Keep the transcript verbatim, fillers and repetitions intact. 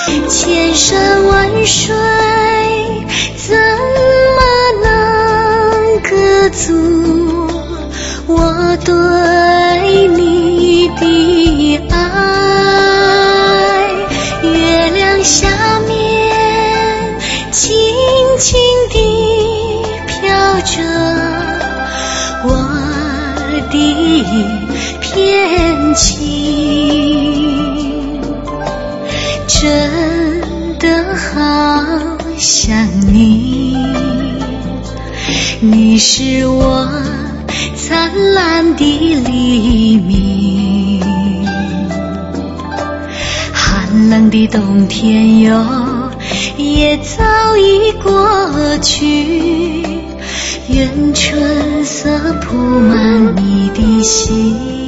千山万水怎么能隔阻我对你的爱？月亮下面轻轻地飘着我的片情，真的好想你，你是我灿烂的黎明。寒冷的冬天哟，也早已过去，愿春色铺满你的心。